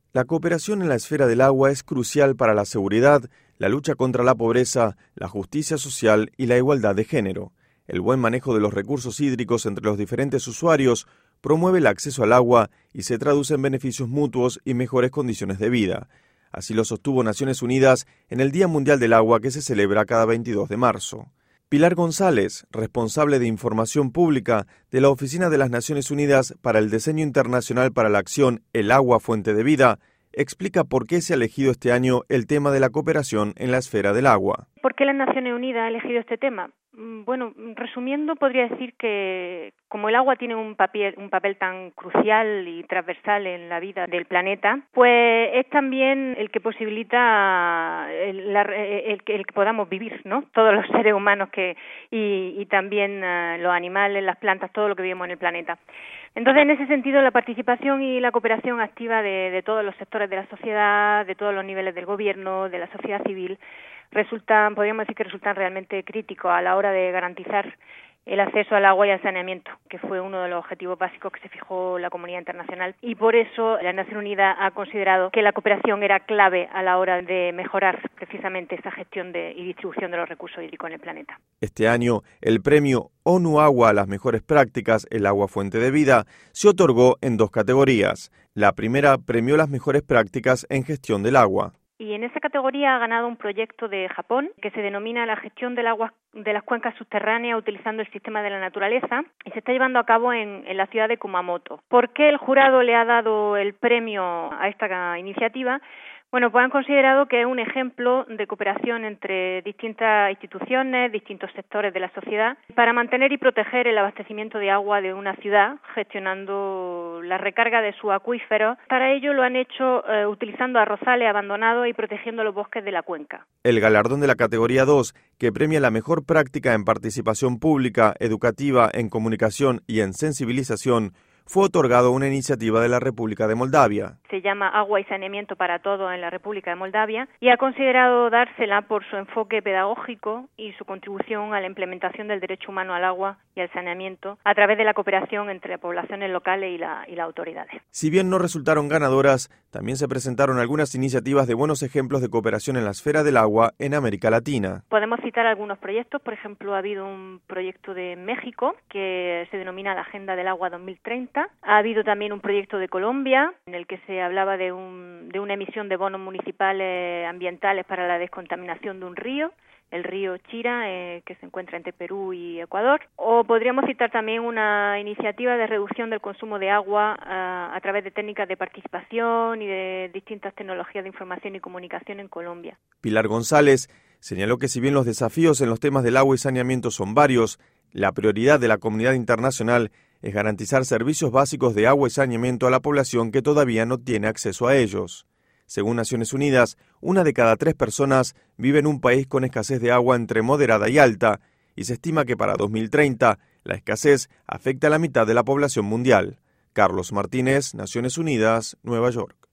La cooperación en la esfera del agua es crucial para la seguridad, la lucha contra la pobreza, la justicia social y la igualdad de género. El buen manejo de los recursos hídricos entre los diferentes usuarios promueve el acceso al agua y se traduce en beneficios mutuos y mejores condiciones de vida. Así lo sostuvo Naciones Unidas en el Día Mundial del Agua que se celebra cada 22 de marzo. Pilar González, responsable de Información Pública de la Oficina de las Naciones Unidas para el Diseño Internacional para la Acción El Agua Fuente de Vida, explica por qué se ha elegido este año el tema de la cooperación en la esfera del agua. ¿Por qué las Naciones Unidas ha elegido este tema? Bueno, resumiendo, podría decir que como el agua tiene un papel tan crucial y transversal en la vida del planeta, pues es también el que posibilita el que podamos vivir, ¿no? Todos los seres humanos y también los animales, las plantas, todo lo que vivimos en el planeta. Entonces, en ese sentido, la participación y la cooperación activa de todos los sectores de la sociedad, de todos los niveles del gobierno, de la sociedad civil, podríamos decir que resultan realmente críticos a la hora de garantizar el acceso al agua y al saneamiento, que fue uno de los objetivos básicos que se fijó la comunidad internacional. Y por eso la Nación Unida ha considerado que la cooperación era clave a la hora de mejorar precisamente esa gestión y distribución de los recursos hídricos en el planeta. Este año, el premio ONU Agua a las mejores prácticas, el agua fuente de vida, se otorgó en 2 categorías. La primera premió las mejores prácticas en gestión del agua. Y en esa categoría ha ganado un proyecto de Japón que se denomina la gestión del agua de las cuencas subterráneas utilizando el sistema de la naturaleza y se está llevando a cabo en la ciudad de Kumamoto. ¿Por qué el jurado le ha dado el premio a esta iniciativa? Bueno, pues han considerado que es un ejemplo de cooperación entre distintas instituciones, distintos sectores de la sociedad, para mantener y proteger el abastecimiento de agua de una ciudad, gestionando la recarga de sus acuíferos. Para ello lo han hecho utilizando arrozales abandonados y protegiendo los bosques de la cuenca. El galardón de la categoría 2, que premia la mejor práctica en participación pública, educativa, en comunicación y en sensibilización, fue otorgado a una iniciativa de la República de Moldavia. Se llama Agua y Saneamiento para Todos en la República de Moldavia y ha considerado dársela por su enfoque pedagógico y su contribución a la implementación del derecho humano al agua y al saneamiento a través de la cooperación entre poblaciones locales y las autoridades. Si bien no resultaron ganadoras, también se presentaron algunas iniciativas de buenos ejemplos de cooperación en la esfera del agua en América Latina. Podemos citar algunos proyectos, por ejemplo, ha habido un proyecto de México que se denomina la Agenda del Agua 2030. Ha habido también un proyecto de Colombia en el que se hablaba de una emisión de bonos municipales ambientales para la descontaminación de un río, el río Chira, que se encuentra entre Perú y Ecuador. O podríamos citar también una iniciativa de reducción del consumo de agua a través de técnicas de participación y de distintas tecnologías de información y comunicación en Colombia. Pilar González señaló que si bien los desafíos en los temas del agua y saneamiento son varios, la prioridad de la comunidad internacional es garantizar servicios básicos de agua y saneamiento a la población que todavía no tiene acceso a ellos. Según Naciones Unidas, 1 de cada 3 personas vive en un país con escasez de agua entre moderada y alta, y se estima que para 2030 la escasez afecta a la mitad de la población mundial. Carlos Martínez, Naciones Unidas, Nueva York.